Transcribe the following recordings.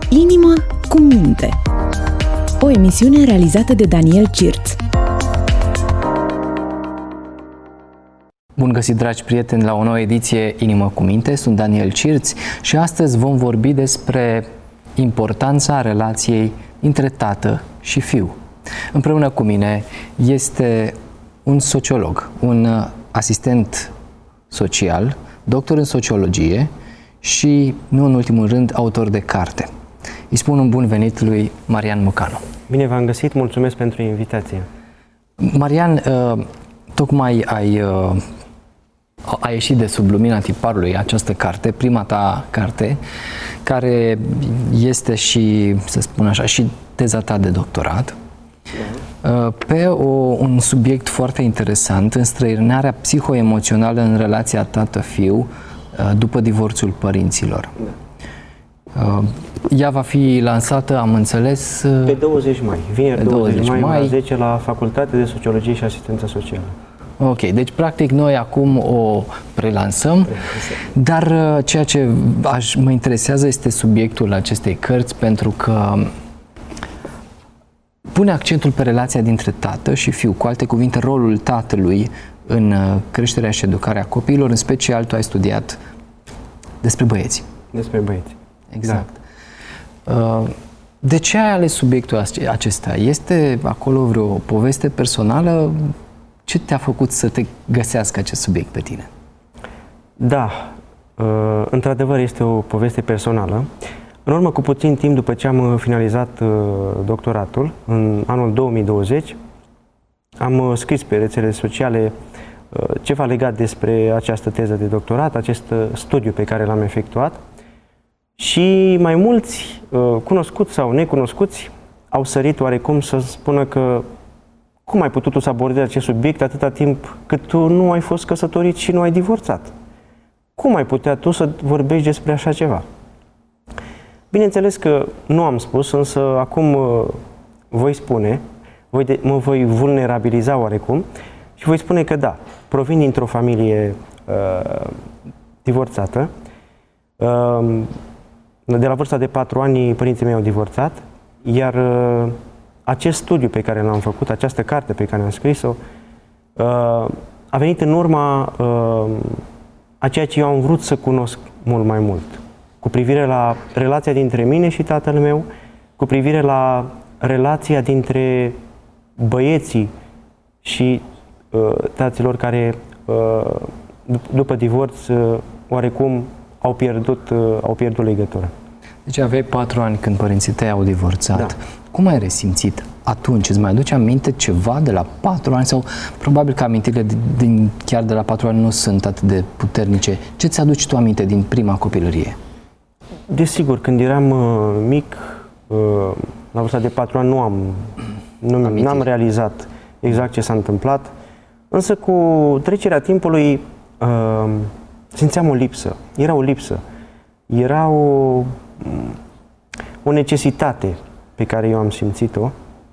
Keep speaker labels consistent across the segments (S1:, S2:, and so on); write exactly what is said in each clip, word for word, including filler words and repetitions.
S1: Inimă cu minte. O emisiune realizată de Daniel Cirț.
S2: Bun găsit, dragi prieteni, la o nouă ediție Inimă cu minte. Sunt Daniel Cirț și astăzi vom vorbi despre importanța relației între tată și fiu. Împreună cu mine este un sociolog, un asistent social, doctor în sociologie și, nu în ultimul rând, autor de carte. Îi spun un bun venit lui Marian Mocanu.
S3: Bine v-am găsit, mulțumesc pentru invitație.
S2: Marian, tocmai ai, ai ieșit de sub lumina tiparului această carte, prima ta carte, care este și, să spun așa, și teza ta de doctorat, pe o, un subiect foarte interesant, înstrăinarea psihoemoțională în relația tată-fiu după divorțul părinților. Da. Ea va fi lansată, am înțeles,
S3: pe douăzeci mai, vineri douăzeci mai, la zece, la Facultatea de Sociologie și Asistență Socială.
S2: Ok, deci practic noi acum o prelansăm, dar ceea ce aș, mă interesează este subiectul acestei cărți, pentru că pune accentul pe relația dintre tată și fiu, cu alte cuvinte, rolul tatălui în creșterea și educarea copiilor, în special tu ai studiat despre băieți.
S3: Despre băieți.
S2: Exact. Da. De ce ai ales subiectul acesta? Este acolo vreo poveste personală? Ce te-a făcut să te găsească acest subiect pe tine?
S3: Da, într-adevăr este o poveste personală. În urmă cu puțin timp după ce am finalizat doctoratul, în anul două mii douăzeci, am scris pe rețelele sociale ceva legat despre această teză de doctorat, acest studiu pe care l-am efectuat, și mai mulți, cunoscuți sau necunoscuți, au sărit oarecum să spună că cum ai putut tu să abordezi acest subiect atâta timp cât tu nu ai fost căsătorit și nu ai divorțat? Cum ai putea tu să vorbești despre așa ceva? Bineînțeles că nu am spus, însă acum voi spune, voi de, mă voi vulnerabiliza oarecum și voi spune că da, provin dintr-o familie uh, divorțată. Uh, de la vârsta de patru ani părinții mei au divorțat, iar uh, acest studiu pe care l-am făcut, această carte pe care am scris-o, uh, a venit în urma uh, a ceea ce eu am vrut să cunosc mult mai mult, cu privire la relația dintre mine și tatăl meu, cu privire la relația dintre băieții și uh, taților care, uh, după divorț, uh, oarecum au pierdut, uh, au pierdut legătura.
S2: Deci aveai patru ani când părinții tăi au divorțat.
S3: Da.
S2: Cum ai resimțit atunci? Îți mai aduce aminte ceva de la patru ani? Sau probabil că amintirile din, chiar de la patru ani nu sunt atât de puternice. Ce ți aduci tu aminte din prima copilărie?
S3: Desigur, când eram uh, mic, uh, la vârsta de patru ani, nu am, nu am realizat exact ce s-a întâmplat, însă cu trecerea timpului uh, simțeam o lipsă. Era o lipsă. Era o, o necesitate pe care eu am simțit-o.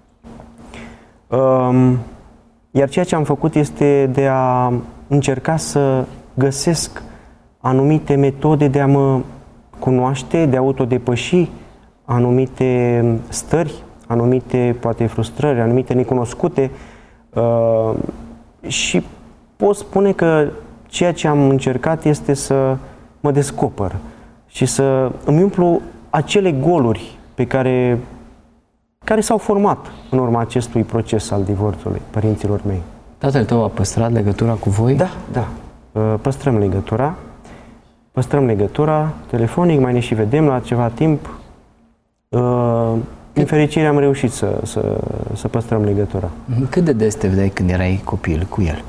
S3: Uh, iar ceea ce am făcut este de a încerca să găsesc anumite metode de a mă cunoaște, de a autodepăși anumite stări, anumite, poate, frustrări, anumite necunoscute, uh, și pot spune că ceea ce am încercat este să mă descoper și să îmi umplu acele goluri pe care, care s-au format în urma acestui proces al divorțului părinților mei.
S2: Tatăl tău a păstrat legătura cu voi?
S3: Da, da. Uh, păstrăm legătura. Păstrăm legătura telefonic, mai ne și vedem la ceva timp. Uh, din fericire am reușit să, să, să păstrăm legătura.
S2: Cât de des te vedeai când erai copil cu el?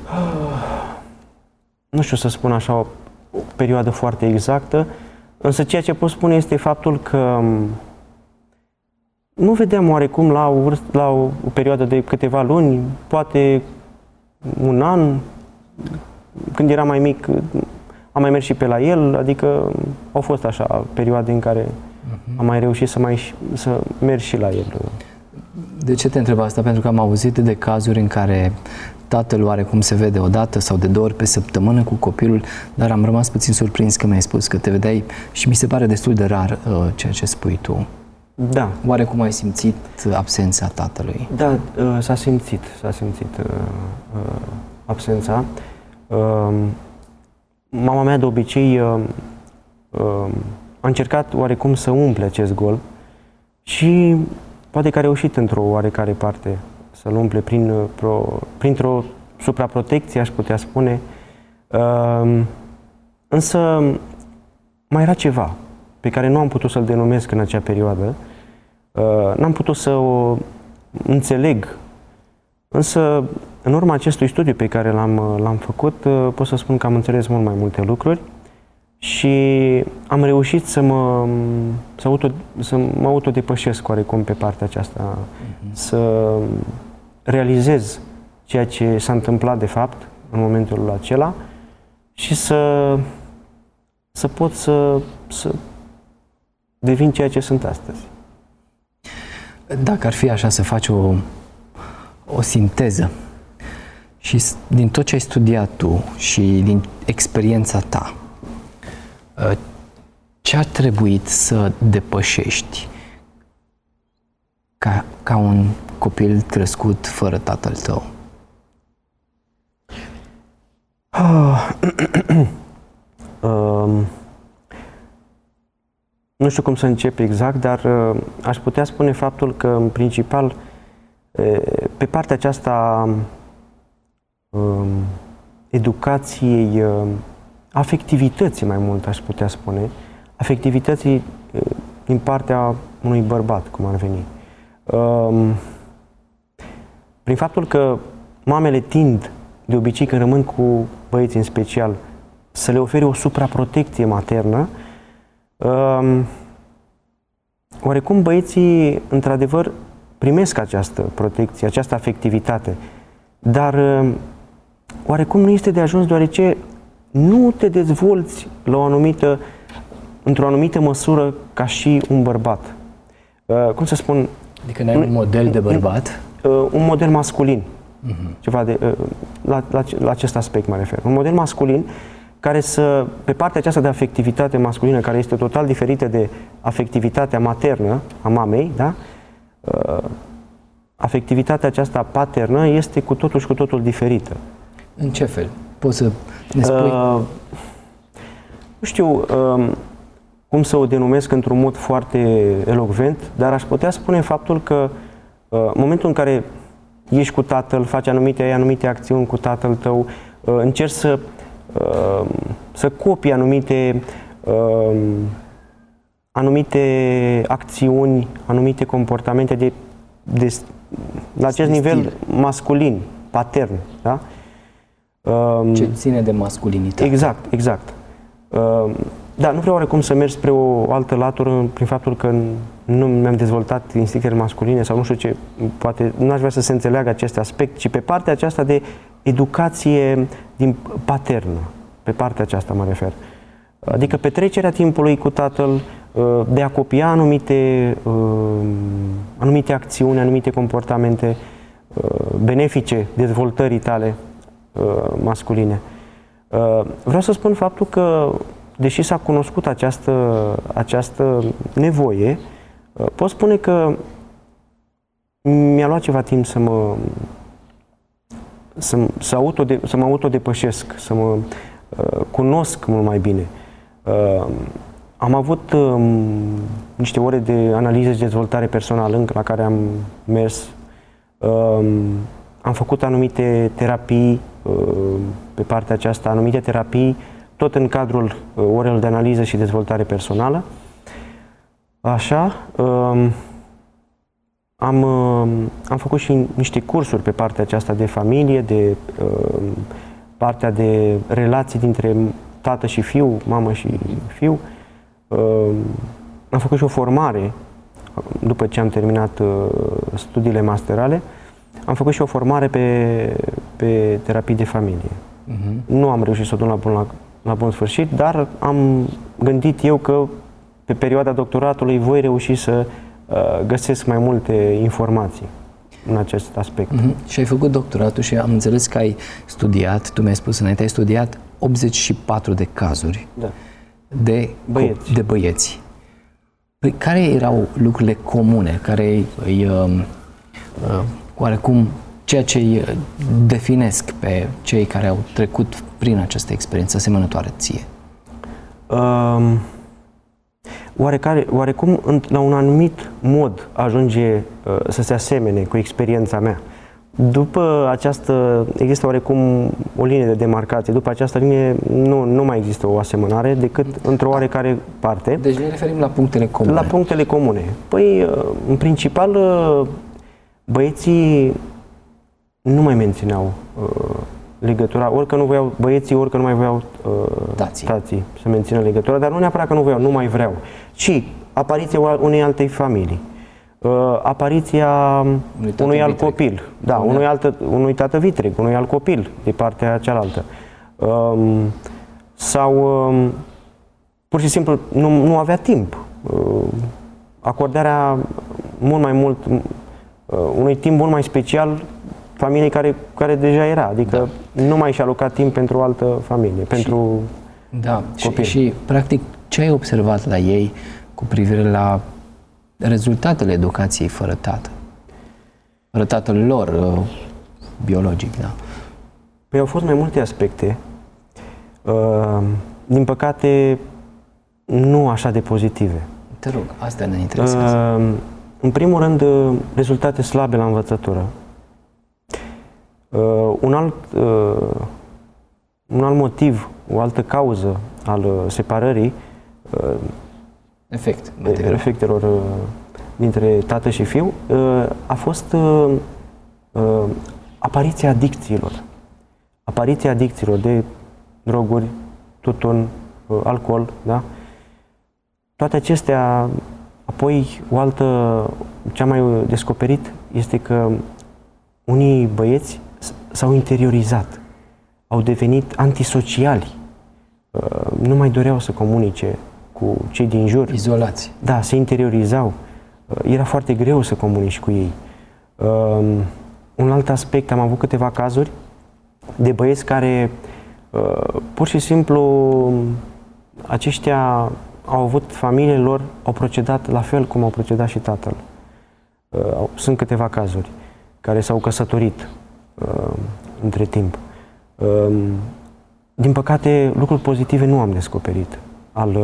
S3: Nu știu să spun așa o, o perioadă foarte exactă, însă ceea ce pot spune este faptul că nu vedeam oarecum la o, vârstă, la o, o perioadă de câteva luni, poate un an. Când eram mai mic, am mai mers și pe la el, adică au fost așa perioade în care uh-huh. am mai reușit să, mai, să merg și la el.
S2: De ce te întreb asta? Pentru că am auzit de cazuri în care tatăl oarecum se vede o dată sau de două ori pe săptămână cu copilul, dar am rămas puțin surprins că mi-ai spus că te vedeai și mi se pare destul de rar uh, ceea ce spui tu.
S3: Da.
S2: Oare cum ai simțit absența tatălui?
S3: Da, s-a simțit, s-a simțit absența. Mama mea de obicei a încercat oarecum să umple acest gol și poate că a reușit într-o oarecare parte să-l umple prin, printr-o supraprotecție, aș putea spune. Însă mai era ceva pe care nu am putut să-l denumesc în acea perioadă. N-am putut să o înțeleg. Însă, în urma acestui studiu pe care l-am, l-am făcut, pot să spun că am înțeles mult mai multe lucruri și am reușit să mă, să auto, să mă autodepășesc oarecum pe partea aceasta, uh-huh. să realizez ceea ce s-a întâmplat de fapt în momentul acela și să, să pot să, să devin ceea ce sunt astăzi.
S2: Dacă ar fi așa să faci o, o sinteză și din tot ce ai studiat tu și din experiența ta, ce ar trebui să depășești ca, ca un copil crescut fără tatăl tău?
S3: um, nu știu cum să încep exact, dar uh, aș putea spune faptul că, în principal, uh, pe partea aceasta uh, educației, uh, afectivității mai mult, aș putea spune, afectivității uh, din partea unui bărbat, cum ar veni. Uh, prin faptul că mamele tind, de obicei, când rămân cu băieți în special, să le ofere o supraprotecție maternă, uh, oarecum băieții, într-adevăr, primesc această protecție, această afectivitate, dar uh, oarecum nu este de ajuns, deoarece nu te dezvolți la o anumită, într-o anumită măsură ca și un bărbat. Uh, cum să spun?
S2: Adică n-ai un model de bărbat?
S3: Uh, un model masculin. Uh-huh. Ceva de, uh, la, la, la acest aspect mă refer. Un model masculin care să, pe partea aceasta de afectivitate masculină, care este total diferită de afectivitatea maternă a mamei, da? Uh, afectivitatea aceasta paternă este cu totul și cu totul diferită.
S2: În ce fel? Poți să ne spui? Uh,
S3: nu știu uh, cum să o denumesc într-un mod foarte elocvent, dar aș putea spune faptul că uh, în momentul în care ești cu tatăl, faci anumite, ai anumite acțiuni cu tatăl tău, uh, încerci să, uh, să copii anumite, uh, anumite acțiuni, anumite comportamente de, de, la acest nivel masculin, patern. Da? Uh,
S2: Ce ține de masculinitate.
S3: Exact, exact. Uh, da, nu vreau oarecum să merg spre o altă latură prin faptul că nu mi-am dezvoltat instinctele masculine sau nu știu ce, poate nu aș vrea să se înțeleagă acest aspect, ci pe partea aceasta de educație din paternă, pe partea aceasta mă refer. Adică petrecerea timpului cu tatăl, de a copia anumite, anumite acțiuni, anumite comportamente benefice dezvoltării tale masculine. Vreau să spun faptul că, deși s-a cunoscut această, această nevoie, pot spune că mi-a luat ceva timp să mă să, să, autode, să mă autodepășesc, să mă uh, cunosc mult mai bine. Uh, am avut uh, niște ore de analiză și dezvoltare personală la care am mers. Uh, am făcut anumite terapii uh, pe partea aceasta, anumite terapii tot în cadrul uh, orelor de analiză și dezvoltare personală. Așa, uh, am, uh, am făcut și niște cursuri pe partea aceasta de familie, de uh, partea de relații dintre tată și fiu, mamă și fiu. Uh, am făcut și o formare, după ce am terminat uh, studiile masterale, am făcut și o formare pe, pe terapii de familie. Uh-huh. Nu am reușit să o duc la bun, la, la bun sfârșit, dar am gândit eu că pe perioada doctoratului voi reuși să uh, găsesc mai multe informații în acest aspect.
S2: Uh-huh. Și ai făcut doctoratul și am înțeles că ai studiat, tu mi-ai spus înainte, ai studiat optzeci și patru de cazuri
S3: da.
S2: de
S3: băieți.
S2: de băieți. Păi, care erau lucrurile comune, care îi, uh, uh, oarecum, ceea ce îi definesc pe cei care au trecut prin această experiență asemănătoare ție?
S3: Um, oarecare, oarecum, la un anumit mod ajunge uh, să se asemene cu experiența mea. După această, există oarecum o linie de demarcație, după această linie nu, nu mai există o asemănare decât într-o oarecare parte.
S2: Deci ne referim la punctele comune.
S3: La punctele comune. Păi, în principal, băieții nu mai mențineau uh, legătura, ori că nu voiau băieții, ori că nu mai voiau uh,
S2: tații.
S3: tații să mențină legătura, dar nu neapărat că nu voiau, nu mai vreau, ci apariția unei altei familii. Uh, apariția unui, unui alt vitreg. copil, da, unui, altă, unui tată vitreg, unui alt copil de partea cealaltă. Um, sau um, pur și simplu nu, nu avea timp. Uh, acordarea mult mai mult, uh, unui timp mult mai special familiei care, care deja era, adică da. nu mai și-a alocat timp pentru o altă familie, și, pentru
S2: da, copil. Și, și practic ce ai observat la ei cu privire la rezultatele educației fără tată? Fără tatăl lor, uh, biologic, da?
S3: Păi au fost mai multe aspecte. Uh, din păcate, nu așa de pozitive.
S2: Te rog, asta ne interesează. Uh,
S3: în primul rând, rezultate slabe la învățătură. Uh, un, alt, uh, un alt motiv, o altă cauză al separării, uh,
S2: Efect,
S3: efectelor uh, dintre tată și fiu, uh, a fost uh, uh, apariția adicțiilor. Apariția adicțiilor de droguri, tutun, uh, alcool, da? Toate acestea, apoi o altă, ce am mai descoperit, este că unii băieți s-au interiorizat, au devenit antisociali, uh, nu mai doreau să comunice cu cei din jur.
S2: Izolați.
S3: Da, se interiorizau. Era foarte greu să comunici cu ei. Um, un alt aspect, am avut câteva cazuri de băieți care uh, pur și simplu aceștia au avut familiile lor, au procedat la fel cum au procedat și tatăl. Uh, sunt câteva cazuri care s-au căsătorit uh, între timp. Uh, din păcate, lucruri pozitive nu am descoperit. Al,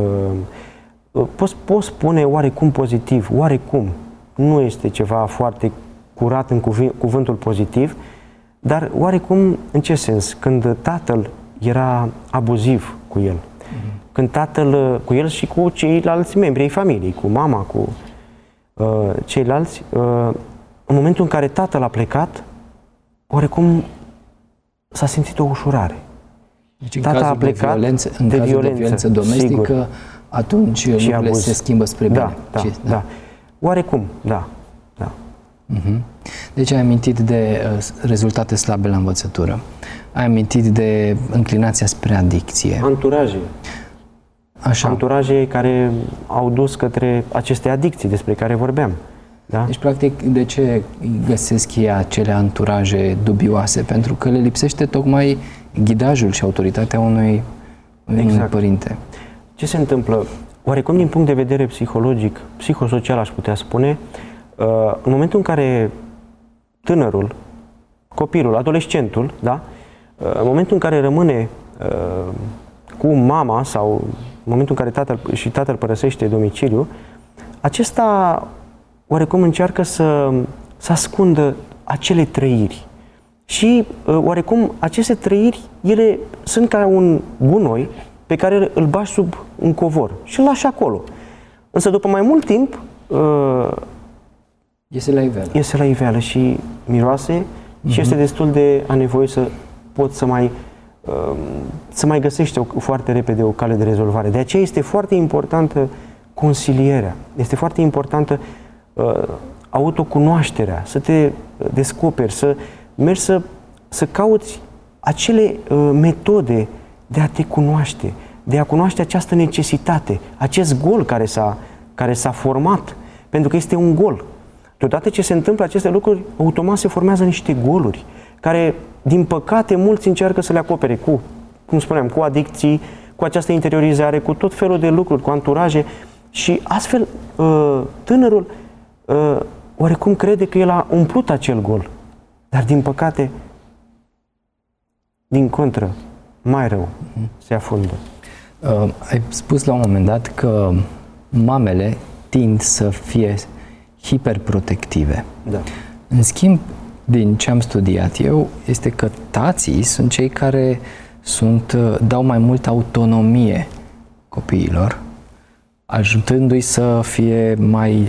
S3: pot, pot spune oarecum pozitiv, oarecum, nu este ceva foarte curat în cuvi, cuvântul pozitiv, dar oarecum în ce sens? Când tatăl era abuziv cu el, mm-hmm. când tatăl, cu el și cu ceilalți membri ai familiei, cu mama, cu uh, ceilalți, uh, în momentul în care tatăl a plecat, oarecum s-a simțit o ușurare.
S2: Deci în Tata cazul, a plecat de, violență, în de, cazul violență, de violență domestică, sigur. Atunci și lucrurile abuz. se schimbă spre bine.
S3: Da, da,
S2: și,
S3: da. da. Oarecum, da. da.
S2: Uh-huh. Deci ai amintit de uh, rezultate slabe la învățătură. Ai amintit de înclinația spre adicție.
S3: Anturaje.
S2: Așa.
S3: Anturaje care au dus către aceste adicții despre care vorbeam. Da?
S2: Deci, practic, de ce găsesc ei acele anturaje dubioase? Pentru că le lipsește tocmai ghidajul și autoritatea unui, exact. unui părinte.
S3: Ce se întâmplă? Oarecum din punct de vedere psihologic, psihosocial aș putea spune, în momentul în care tânărul, copilul, adolescentul, da? În momentul în care rămâne cu mama sau în momentul în care tatăl și tatăl părăsește domiciliu, acesta oarecum încearcă să, să ascundă acele trăiri. Și oarecum aceste trăiri, ele sunt ca un gunoi pe care îl bagi sub un covor și îl lași acolo. Însă după mai mult timp
S2: iese la iveală.
S3: Iese la iveală și miroase mm-hmm. și este destul de anevoie să poți să mai să mai găsești o, foarte repede o cale de rezolvare. De aceea este foarte importantă consilierea. Este foarte importantă uh, autocunoașterea, să te descoperi, să mergi să, să cauți acele uh, metode de a te cunoaște, de a cunoaște această necesitate, acest gol care s-a, care s-a format, pentru că este un gol. Deodată ce se întâmplă aceste lucruri, automat se formează niște goluri, care, din păcate, mulți încearcă să le acopere cu, cum spuneam, cu adicții, cu această interiorizare, cu tot felul de lucruri, cu anturaje, Și astfel tânărul oarecum crede că el a umplut acel gol. Dar din păcate, din contră, mai rău, se afundă.
S2: Uh, ai spus la un moment dat că mamele tind să fie hiperprotective.
S3: Da.
S2: În schimb, din ce am studiat eu, este că tații sunt cei care sunt, dau mai multă autonomie copiilor, ajutându-i să fie mai,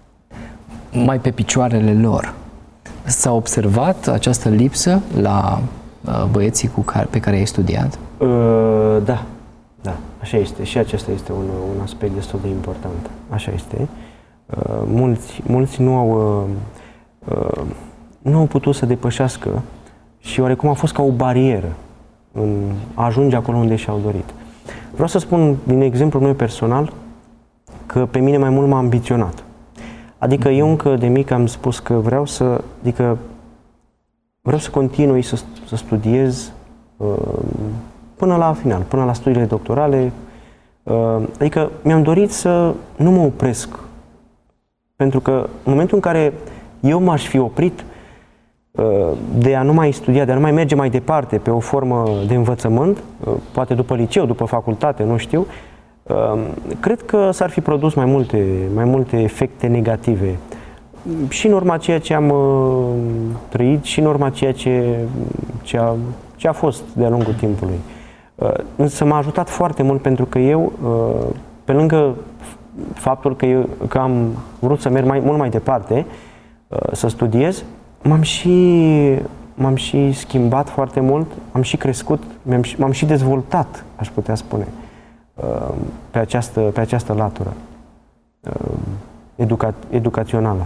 S2: mai pe picioarele lor. S-a observat această lipsă la băieții cu care, pe care ai studiat?
S3: Uh, da, da, așa este. Și acesta este un, un aspect destul de important. Așa este. Uh, mulți, mulți nu au, uh, uh, nu au putut să depășească și oarecum a fost ca o barieră în a ajunge acolo unde și-au dorit. Vreau să spun din exemplul meu personal că pe mine mai mult m-a ambiționat. Adică eu încă de mic am spus că vreau să, adică vreau să continui să, să studiez uh, până la final, până la studiile doctorale. Uh, adică mi-am dorit să nu mă opresc. Pentru că în momentul în care eu m-aș fi oprit uh, de a nu mai studia, de a nu mai merge mai departe pe o formă de învățământ, uh, poate după liceu, după facultate, nu știu, uh, cred că s-ar fi produs mai multe, mai multe efecte negative. Și în urma ceea ce am uh, trăit și în urma ceea ce, ce, a, ce a fost de-a lungul timpului. Uh, însă m-a ajutat foarte mult pentru că eu, uh, pe lângă faptul că, eu, că am vrut să merg mai, mult mai departe, uh, să studiez, m-am și, m-am și schimbat foarte mult, am și crescut, m-am și, m-am și dezvoltat, aș putea spune, uh, pe, această, pe această latură uh, educa, educațională.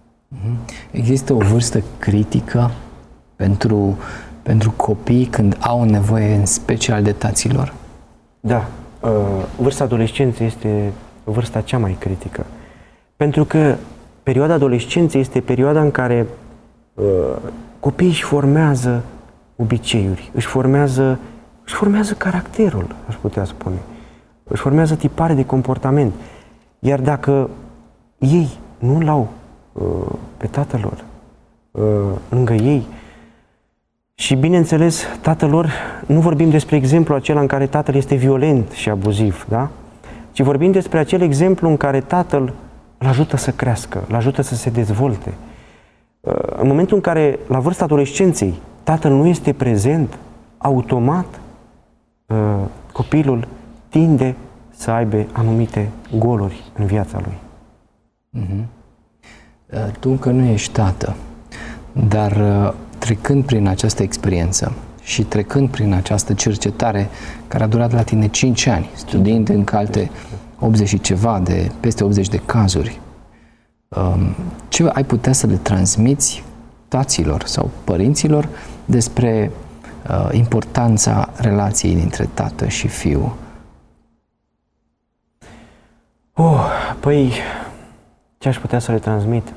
S2: Există o vârstă critică pentru, pentru copii când au nevoie în special de taților?
S3: Da. Vârsta adolescenței este vârsta cea mai critică. Pentru că perioada adolescenței este perioada în care copiii își formează obiceiuri, își formează, își formează caracterul, aș putea spune. Își formează tipare de comportament. Iar dacă ei nu l-au pe tatăl lor lângă ei și, bineînțeles, tatăl lor, nu vorbim despre exemplu acela în care tatăl este violent și abuziv, da? Ci vorbim despre acel exemplu în care tatăl îl ajută să crească, îl ajută să se dezvolte. În momentul în care, la vârsta adolescenței, tatăl nu este prezent, automat copilul tinde să aibă anumite goluri în viața lui.
S2: Mm-hmm. Tu încă nu ești tată, dar trecând prin această experiență și trecând prin această cercetare care a durat la tine cinci ani, studiind încă alte optzeci și ceva, de peste optzeci de cazuri, ce ai putea să le transmiți taților sau părinților despre importanța relației dintre tată și fiu?
S3: Oh, păi, ce aș putea să le transmit?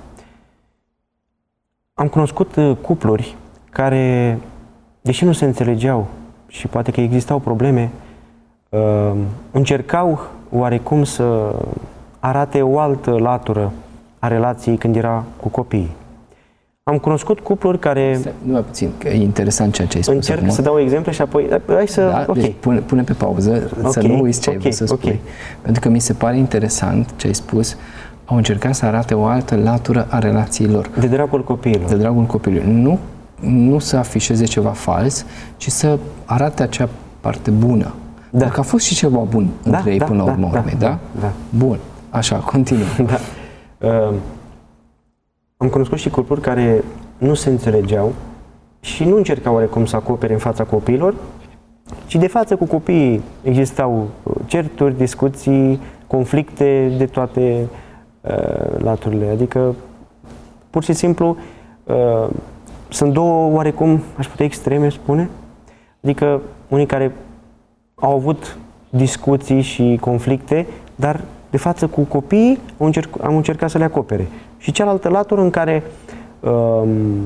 S3: Am cunoscut cupluri care, deși nu se înțelegeau și poate că existau probleme, încercau oarecum să arate o altă latură a relației când era cu copiii. Am cunoscut cupluri care...
S2: Nu mai puțin, că e interesant ceea ce ai spus.
S3: Încerc
S2: acum.
S3: să dau exemple și apoi... Hai să...
S2: Da,
S3: okay.
S2: Deci pune, pune pe pauză, okay. Să nu uiți ce okay. ai vrut să spui. Okay. Pentru că mi se pare interesant ce ai spus. Au încercat să arate o altă latură a relațiilor.
S3: De dragul copiilor.
S2: De dragul copilului. Nu, nu să afișeze ceva fals, ci să arate acea parte bună. Da. Dacă a fost și ceva bun
S3: da,
S2: între ei
S3: da,
S2: până la urmă,
S3: da,
S2: urmei,
S3: da,
S2: da?
S3: Da.
S2: Bun. Așa, continuă.
S3: Da. Uh, am cunoscut și cupluri care nu se înțelegeau și nu încercau oarecum să acopere în fața copiilor, ci de față cu copiii existau certuri, discuții, conflicte de toate uh, laturile. Adică, pur și simplu, uh, sunt două oarecum, aș putea extreme spune, adică unii care au avut discuții și conflicte, dar de față cu copiii am, încerc, am încercat să le acopere. Și cealaltă latură în care um,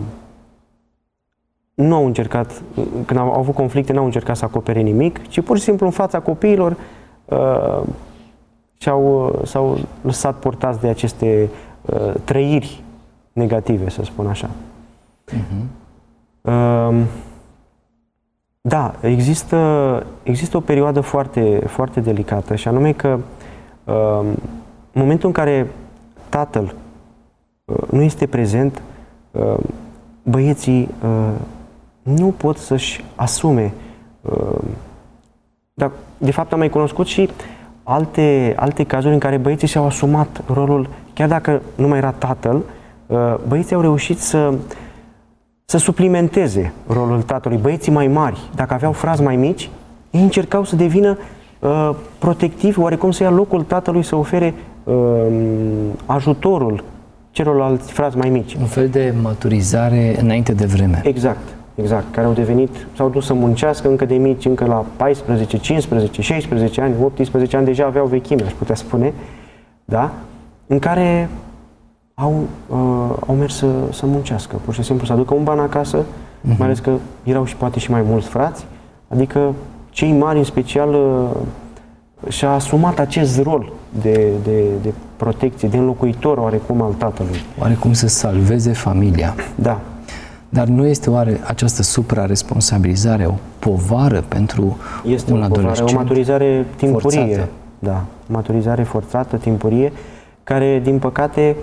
S3: nu au încercat, când au avut conflicte, nu au încercat să acopere nimic, ci pur și simplu în fața copiilor uh, și-au, s-au lăsat portați de aceste uh, trăiri negative, să spun așa. Uh-huh. Uh, da, există, există o perioadă foarte, foarte delicată și anume că uh, în momentul în care tatăl uh, nu este prezent, uh, băieții uh, nu pot să-și asume. Uh, dar, de fapt, am mai cunoscut și alte, alte cazuri în care băieții și-au asumat rolul, chiar dacă nu mai era tatăl, uh, băieții au reușit să, să suplimenteze rolul tatălui. Băieții mai mari, dacă aveau frați mai mici, ei încercau să devină uh, protectivi, oarecum să ia locul tatălui, să ofere uh, ajutorul celorlalți frați mai mici.
S2: Un fel de maturizare înainte de vreme.
S3: Exact, exact, care au devenit, s-au dus să muncească încă de mici, încă la paisprezece, cincisprezece, șaisprezece ani, optsprezece ani, deja aveau vechime, aș putea spune, da? În care au, uh, au mers să, să muncească, pur și simplu să aducă un ban acasă, uh-huh. mai ales că erau și poate și mai mulți frați, adică cei mari în special uh, și-a asumat acest rol de, de, de protecție, de înlocuitor oarecum al tatălui.
S2: Oarecum să salveze familia.
S3: Da.
S2: Dar nu este oare această supra-responsabilizare o povară pentru
S3: este
S2: un
S3: o
S2: adolescent?
S3: Este o maturizare timpurie.
S2: Forțată.
S3: Da, maturizare forțată, timpurie, care, din păcate,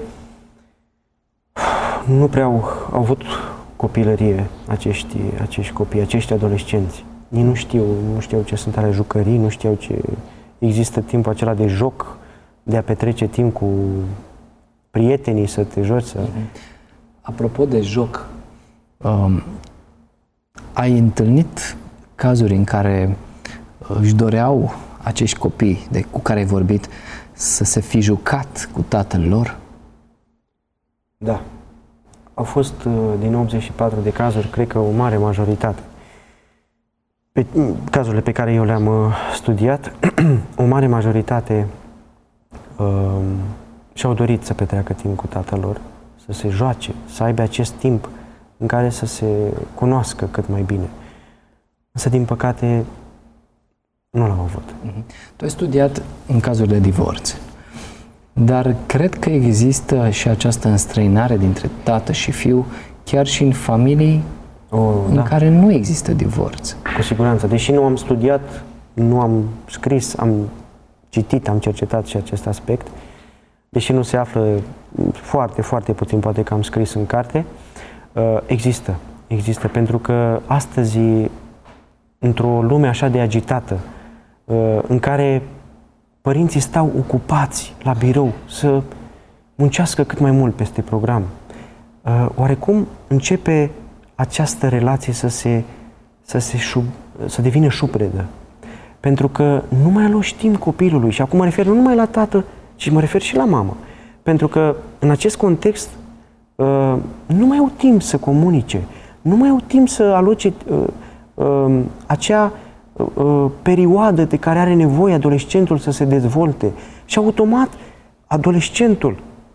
S3: nu prea au, au avut copilărie acești, acești copii, acești adolescenți. Ei nu știu, nu știu ce sunt ale jucării, nu știu ce există timpul acela de joc, de a petrece timp cu prietenii, să te joci. Să...
S2: Apropo de joc, um, ai întâlnit cazuri în care își doreau acești copii de, cu care ai vorbit să se fi jucat cu tatăl lor?
S3: Da. Au fost din optzeci și patru de cazuri, cred că o mare majoritate. Pe cazurile pe care eu le-am studiat, o mare majoritate uh, și-au dorit să petreacă timp cu tatăl lor, să se joace, să aibă acest timp în care să se cunoască cât mai bine. Însă, din păcate, nu l-au avut.
S2: Uh-huh. Tu ai studiat în cazuri de divorț, dar cred că există și această înstrăinare dintre tată și fiu, chiar și în familii oh, în da. care nu există divorț.
S3: Cu siguranță. Deși nu am studiat, nu am scris, am citit, am cercetat și acest aspect, deși nu se află foarte, foarte puțin, poate că am scris în carte, există. Există, pentru că astăzi, într-o lume așa de agitată, în care părinții stau ocupați la birou să muncească cât mai mult peste program, oarecum începe această relație să se, să se șub, să devină șupredă. Pentru că nu mai aloși timp copilului, și acum mă refer nu numai la tată, ci mă refer și la mamă. Pentru că în acest context uh, nu mai au timp să comunice, nu mai au timp să aloce uh, uh, acea uh, perioadă de care are nevoie adolescentul să se dezvolte. Și automat adolescentul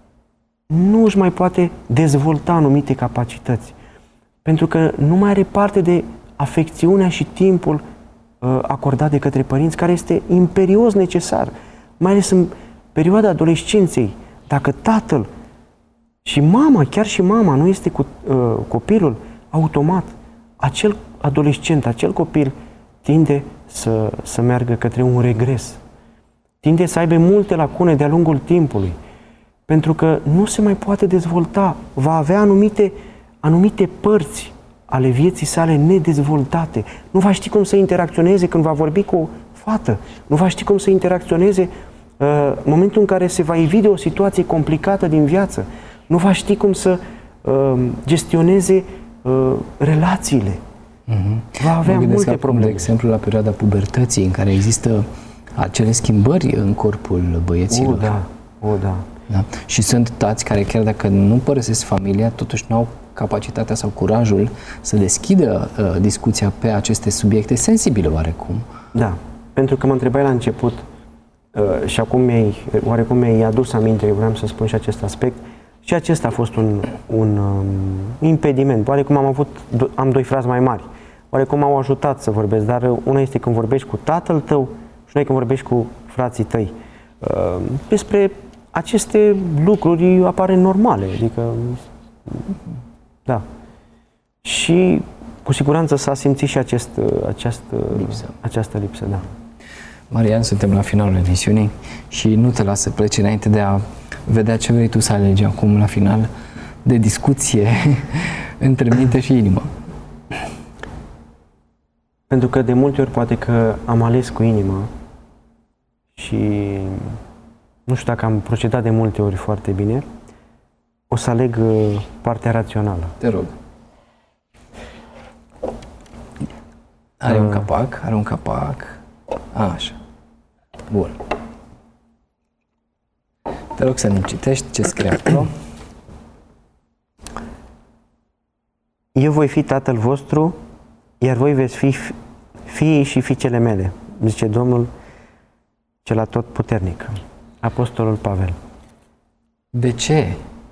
S3: nu își mai poate dezvolta anumite capacități. Pentru că nu mai are parte de afecțiunea și timpul uh, acordat de către părinți, care este imperios necesar, mai ales în perioada adolescenței. Dacă tatăl și mama, chiar și mama, nu este cu uh, copilul, automat, acel adolescent, acel copil tinde să, să meargă către un regres. Tinde să aibă multe lacune de-a lungul timpului. Pentru că nu se mai poate dezvolta. Va avea anumite, anumite părți ale vieții sale nedezvoltate. Nu va ști cum să interacționeze când va vorbi cu o fată. Nu va ști cum să interacționeze în uh, momentul în care se va ivi de o situație complicată din viață. Nu va ști cum să uh, gestioneze uh, relațiile. Uh-huh. Va avea multe probleme.
S2: De exemplu, la perioada pubertății, în care există acele schimbări în corpul băieților.
S3: O, da. O, da.
S2: Da? Și sunt tați care, chiar dacă nu părăsesc familia, totuși nu au capacitatea sau curajul să deschidă uh, discuția pe aceste subiecte sensibile, oarecum.
S3: Da. Pentru că mă întrebai la început uh, și acum mi-ai, oarecum mi-ai adus aminte, vreau să spun și acest aspect, și acesta a fost un, un um, impediment. Oarecum am avut, am doi frați mai mari, oarecum m-au ajutat să vorbesc, dar una este când vorbești cu tatăl tău și una e când vorbești cu frații tăi. despre aceste lucruri apare normale, adică, da. Și cu siguranță s-a simțit și acest, această,
S2: lipsă.
S3: această lipsă, da.
S2: Marian, suntem la finalul emisiunii și nu te las să pleci înainte de a vedea ce vrei tu să alegi acum la final de discuție între minte și inimă.
S3: Pentru că de multe ori poate că am ales cu inima și nu știu dacă am procedat de multe ori foarte bine, o să aleg partea rațională.
S2: Te rog. Are un capac, are un capac. A, așa. Bun. Te rog să ne citești ce scrie acolo.
S3: Eu voi fi tatăl vostru, iar voi veți fi fiii și fiicele mele, zice Domnul cel atotputernic. Apostolul Pavel.
S2: De ce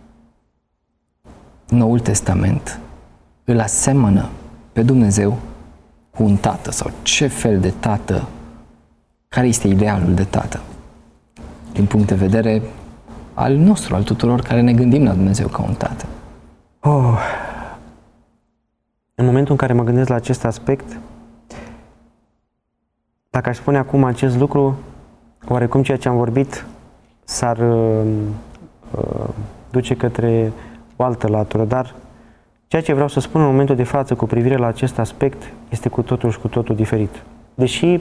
S2: Noul Testament îl asemănă pe Dumnezeu cu un tată sau ce fel de tată, care este idealul de tată din punct de vedere al nostru, al tuturor care ne gândim la Dumnezeu ca un tată?
S3: Oh. În momentul în care mă gândesc la acest aspect, dacă aș spune acum acest lucru, oarecum ceea ce am vorbit s-ar uh, uh, duce către o altă latură, dar ceea ce vreau să spun în momentul de față cu privire la acest aspect este cu totul și cu totul diferit. Deși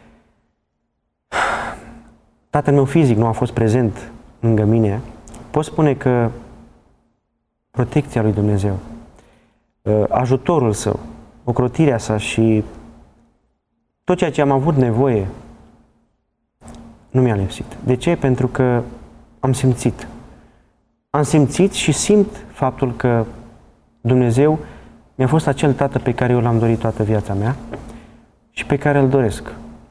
S3: tatăl meu fizic nu a fost prezent lângă mine, pot spune că protecția lui Dumnezeu, ajutorul său, ocrotirea sa și tot ceea ce am avut nevoie nu mi-a lipsit. De ce? Pentru că am simțit. Am simțit și simt faptul că Dumnezeu mi-a fost acel tată pe care eu l-am dorit toată viața mea și pe care îl doresc.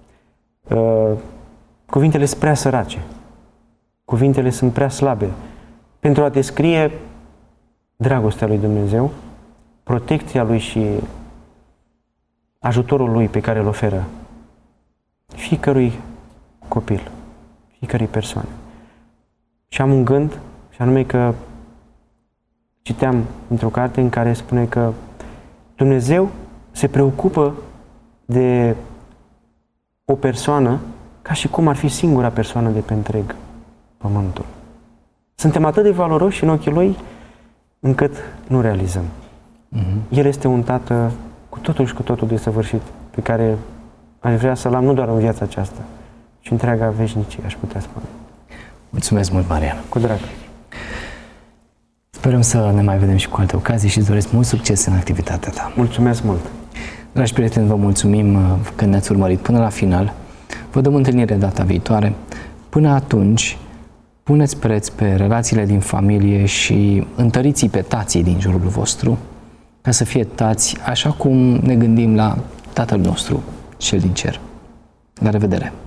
S3: Cuvintele sunt prea sărace. Cuvintele sunt prea slabe pentru a descrie dragostea lui Dumnezeu, protecția lui și ajutorul lui pe care îl oferă fiecărui copil, fiecărui persoană. Și am un gând, și anume că citeam într-o carte în care spune că Dumnezeu se preocupă de o persoană ca și cum ar fi singura persoană de pe întreg pământul. Suntem atât de valoroși în ochii Lui încât nu realizăm. Mm-hmm. El este un tată cu totul și cu totul desăvârșit, pe care aș vrea să-l am nu doar în viața aceasta, ci întreaga veșnicie, aș putea spune.
S2: Mulțumesc mult, Marian.
S3: Cu drag.
S2: Sperăm să ne mai vedem și cu alte ocazii și îți doresc mult succes în activitatea ta.
S3: Mulțumesc mult!
S2: Dragi prieteni, vă mulțumim că ne-ați urmărit până la final. Vă dăm întâlnire data viitoare. Până atunci, puneți preț pe relațiile din familie și întăriți-i pe tații din jurul vostru, ca să fie tați așa cum ne gândim la Tatăl nostru, cel din cer. La revedere!